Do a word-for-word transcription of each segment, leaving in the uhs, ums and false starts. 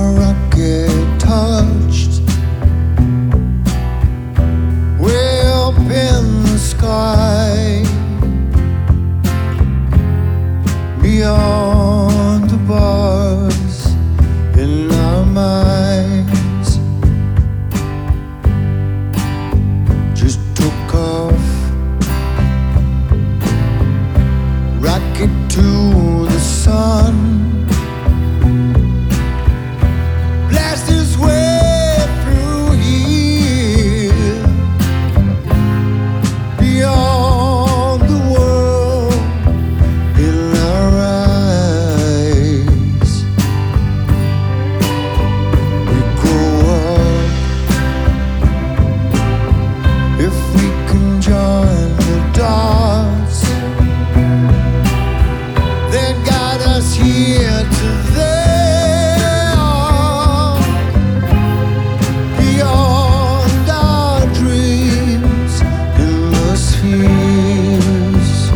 a rocket touched way up in the sky, beyond the bars in our minds. Just took off, rocket to the sun. Here to there, beyond our dreams, endless spheres.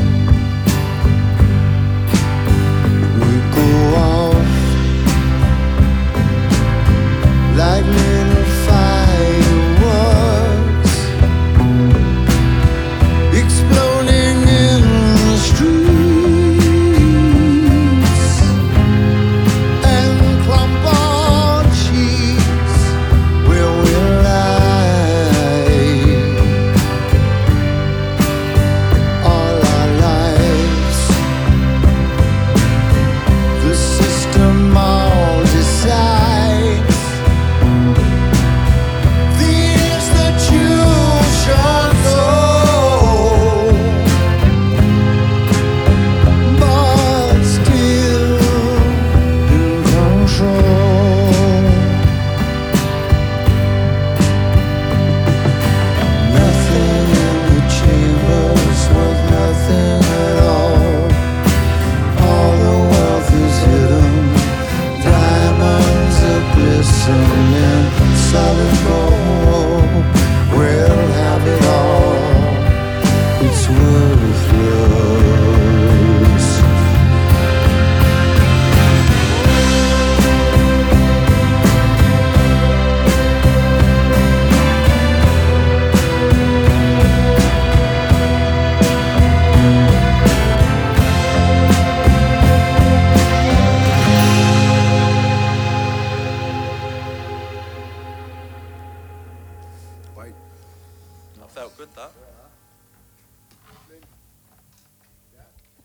We go off like little fireworks, exploding in the street. Solid gold, we'll have it all. It's worthless. I felt good that.